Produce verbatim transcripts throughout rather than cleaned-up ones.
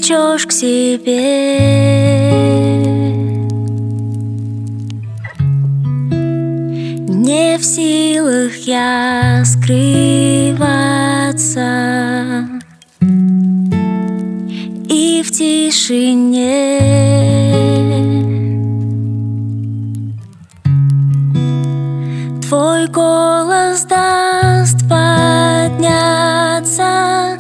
влечешь к себе. Не в силах я скрываться, и в тишине твой голос даст подняться.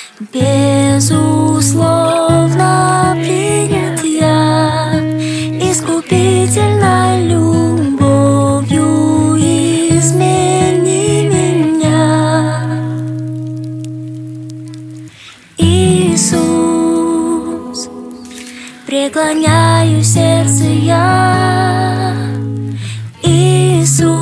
Безусловно принят я искупительной любовью, измени меня. Иисус, преклоняю сердце я. Иисус,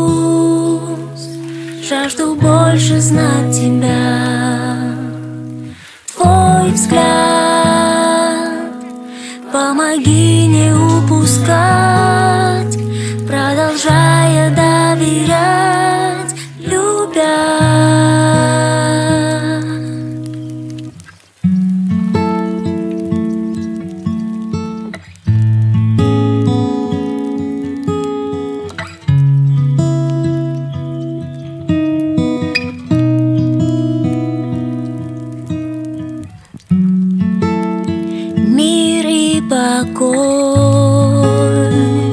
жажду больше знать Тебя. Твой взгляд помоги не упускать, продолжая доверять, любя. Покой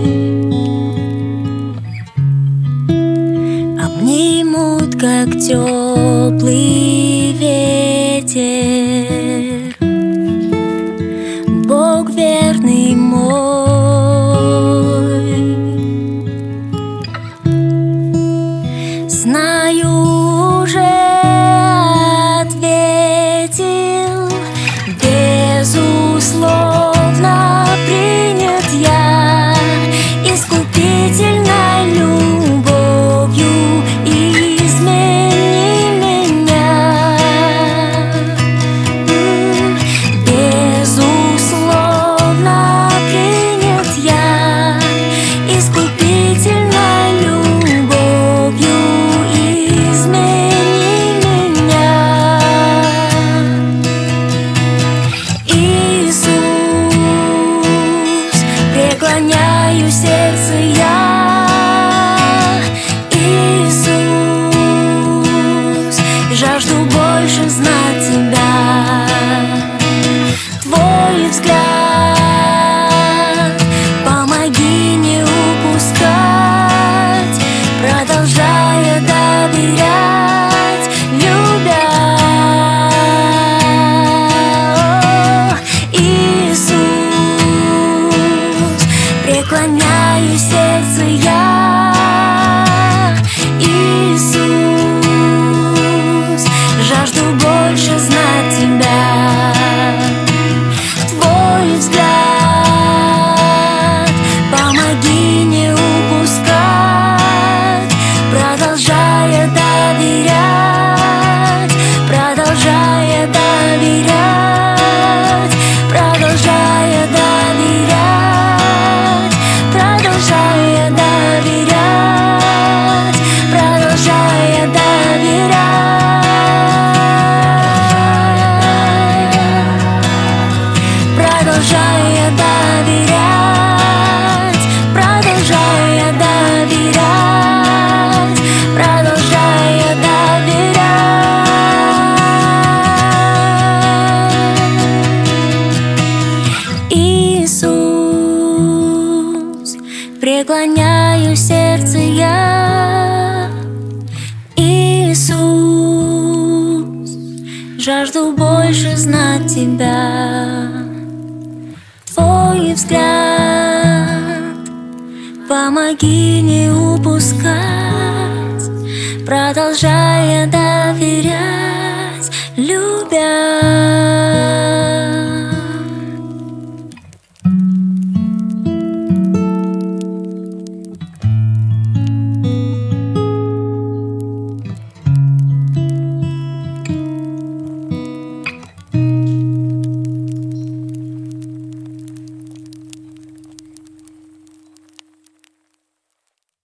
обнимут, как теплый ветер. Бог верный мой, знаю, уже ответил. Безусловно принят я искупительной любовью, измени меня. Безусловно принят я искупительной любовью, измени меня. Преклоняю сердце я. Иисус, жажду больше знать Тебя. Твой взгляд помоги не упускать, продолжая доверять, любя. Преклоняю сердце я. Иисус, жажду больше знать Тебя. Твой взгляд помоги не упускать, продолжая доверять, продолжая доверять, продолжая доверять, продолжая доверять, продолжая доверять, продолжая доверять, продолжая доверять, продолжая доверять. Иисус, преклоняю сердце я. Иисус, жажду больше знать Тебя. Твой взгляд помоги не упускать, продолжая доверять, любя.